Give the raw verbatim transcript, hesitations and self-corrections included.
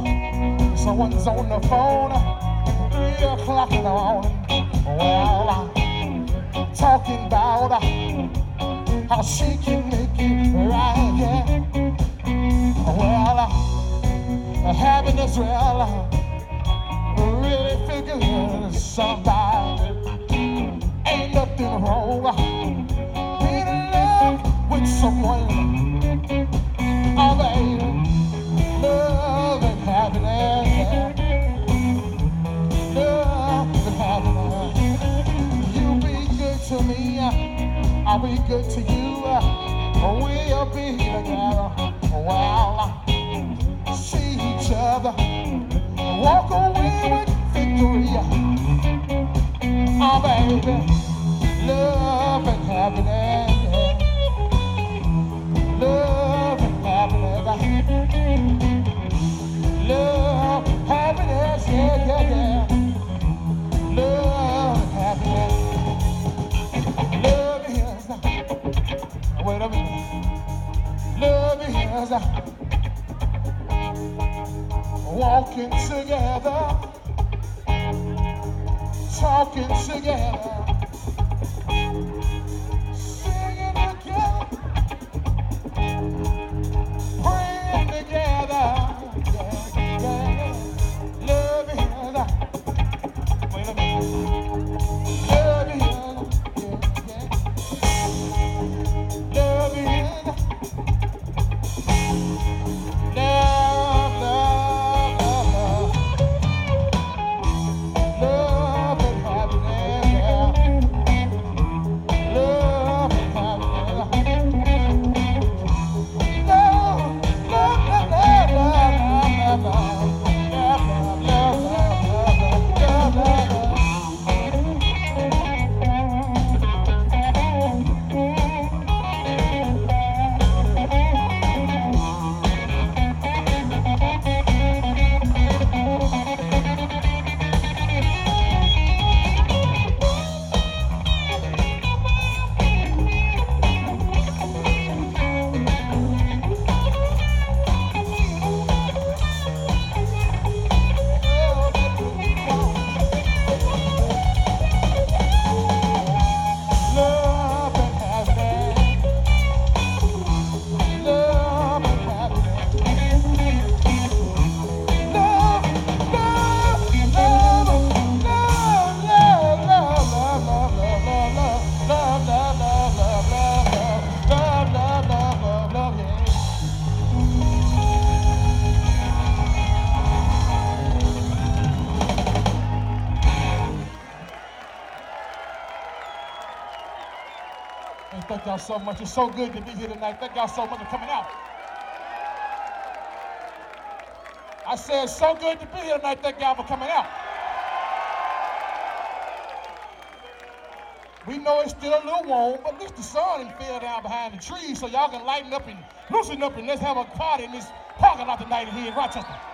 Someone's on the phone, three o'clock in the morning. Well, I'm talking about how she can make it right, yeah. Well, uh, having this well, uh, really figuring somebody. Ain't nothing wrong being in love with someone. Oh, baby, love and happiness, yeah. Love and happiness. You be good to me, I'll be good to you. We'll be together. Well, see each other, walk away with victory. Oh, baby, love and happiness, yeah. Love and happiness. Love, happiness, yeah, yeah, yeah. Love and happiness. Love is, wait a minute. Love is walking together, talking together, singing together, praying together. Yeah, yeah. Love is, wait a minute. Love is, yeah, yeah. Love is, love, love, love, love. Love and happiness, yeah. Love and happiness. Love, love, love, love, love, love, love, love, love, love, love, love, love, love. Thank y'all so much. It's so good to be here tonight. Thank y'all so much for coming out. I said it's so good to be here tonight. Thank y'all for coming out. We know it's still a little warm, but at least the sun ain't fell down behind the trees, so y'all can lighten up and loosen up and let's have a party in this parking lot tonight here in Rochester.